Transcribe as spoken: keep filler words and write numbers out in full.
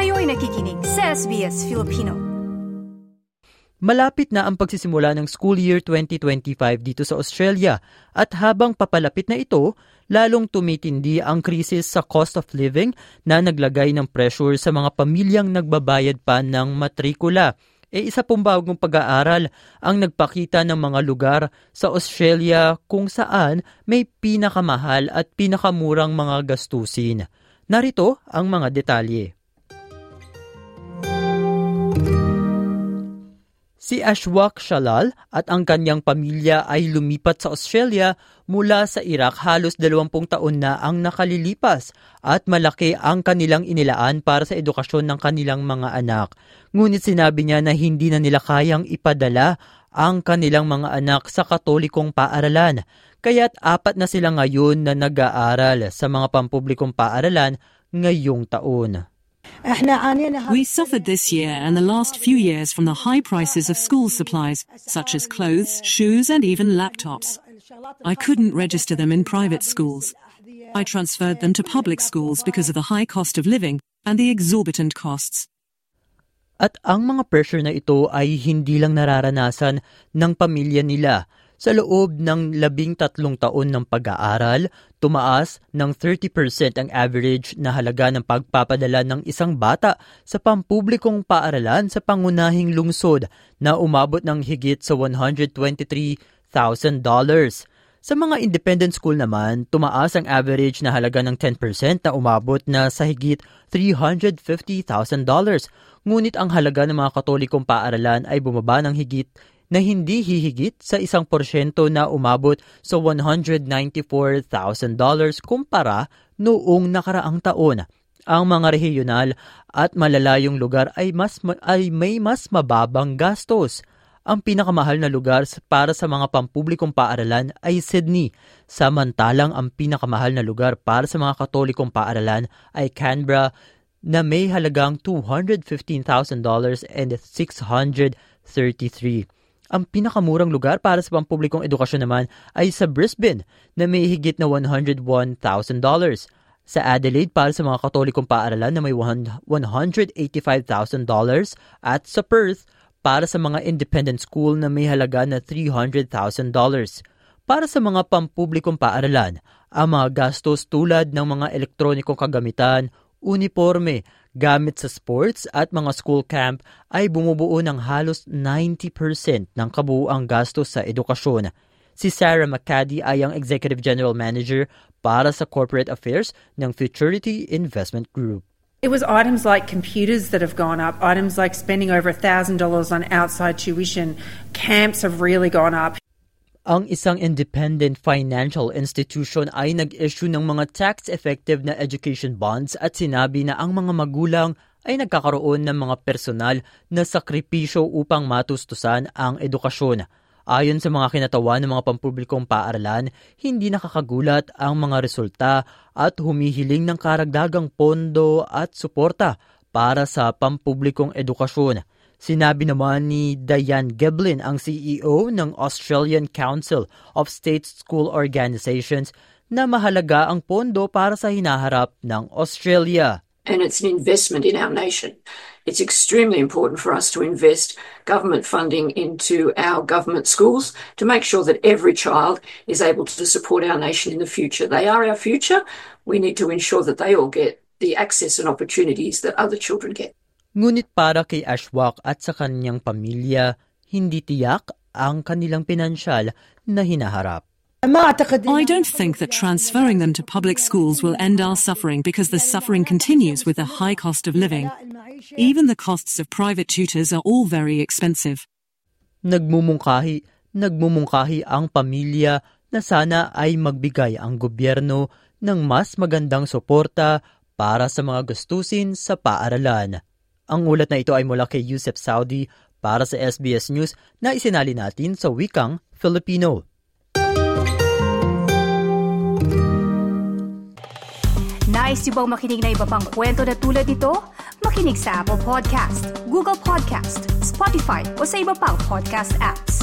Kayo'y nakikinig sa S B S Filipino. Malapit na ang pagsisimula ng school year twenty twenty-five dito sa Australia at habang papalapit na ito, lalong tumitindi ang krisis sa cost of living na naglagay ng pressure sa mga pamilyang nagbabayad pa ng matrikula. E isa pong bagong pag-aaral ang nagpakita ng mga lugar sa Australia kung saan may pinakamahal at pinakamurang mga gastusin. Narito ang mga detalye. Si Ashwaq Shalal at ang kanyang pamilya ay lumipat sa Australia mula sa Iraq halos dalawampung taon na ang nakalilipas at malaki ang kanilang inilaan para sa edukasyon ng kanilang mga anak. Ngunit sinabi niya na hindi na nila kayang ipadala ang kanilang mga anak sa Katolikong paaralan. Kaya't apat na sila ngayon na nag-aaral sa mga pampublikong paaralan ngayong taon. We suffered this year and the last few years from the high prices of school supplies, such as clothes, shoes, and even laptops. I couldn't register them in private schools. I transferred them to public schools because of the high cost of living and the exorbitant costs. At ang mga pressure na ito ay hindi lang nararanasan ng pamilya nila. Sa loob ng labing tatlong taon ng pag-aaral, tumaas ng thirty percent ang average na halaga ng pagpapadala ng isang bata sa pampublikong paaralan sa pangunahing lungsod na umabot ng higit sa one hundred twenty-three thousand dollars. Sa mga independent school naman, tumaas ang average na halaga ng ten percent na umabot na sa higit three hundred fifty thousand dollars. Ngunit ang halaga ng mga Katolikong paaralan ay bumaba ng higit na hindi hihigit sa isang porsyento na umabot sa one hundred ninety-four thousand dollars kumpara noong nakaraang taon. Ang mga rehiyonal at malalayong lugar ay, mas, ay may mas mababang gastos. Ang pinakamahal na lugar para sa mga pampublikong paaralan ay Sydney, samantalang ang pinakamahal na lugar para sa mga Katolikong paaralan ay Canberra na may halagang two hundred fifteen thousand dollars and six hundred thirty-three. Ang pinakamurang lugar para sa pampublikong edukasyon naman ay sa Brisbane na may higit na one hundred one thousand dollars. Sa Adelaide para sa mga Katolikong paaralan na may one hundred eighty-five thousand dollars at sa Perth para sa mga independent school na may halaga na three hundred thousand dollars. Para sa mga pampublikong paaralan, ang mga gastos tulad ng mga elektronikong kagamitan, uniforme, gamit sa sports at mga school camp ay bumubuo ng halos ninety percent ng kabuuang gastos sa edukasyon. Si Sarah McCaddy ay ang Executive General Manager para sa Corporate Affairs ng Futurity Investment Group. It was items like computers that have gone up, items like spending over one thousand dollars on outside tuition. Camps have really gone up. Ang isang independent financial institution ay nag-issue ng mga tax-effective na education bonds at sinabi na ang mga magulang ay nagkakaroon ng mga personal na sakripisyo upang matustusan ang edukasyon. Ayon sa mga kinatawan ng mga pampublikong paaralan, hindi nakakagulat ang mga resulta at humihiling ng karagdagang pondo at suporta para sa pampublikong edukasyon. Sinabi naman ni Diane Giblin, ang C E O ng Australian Council of State School Organizations, na mahalaga ang pondo para sa hinaharap ng Australia. And it's an investment in our nation. It's extremely important for us to invest government funding into our government schools to make sure that every child is able to support our nation in the future. They are our future. We need to ensure that they all get the access and opportunities that other children get. Ngunit para kay Ashwaq at sa kanyang pamilya, hindi tiyak ang kanilang pinansyal na hinaharap. I don't think that transferring them to public schools will end our suffering because the suffering continues with the high cost of living. Even the costs of private tutors are all very expensive. Nagmumungkahi, nagmumungkahi ang pamilya na sana ay magbigay ang gobyerno ng mas magandang suporta para sa mga gastusin sa paaralan. Ang ulat na ito ay mula kay Yusef Saudi para sa S B S News na isinali natin sa wikang Filipino. Nice yung bang makinig na iba pang kwento na tulad ito? Makinig sa Apple Podcast, Google Podcast, Spotify o sa iba pang podcast apps.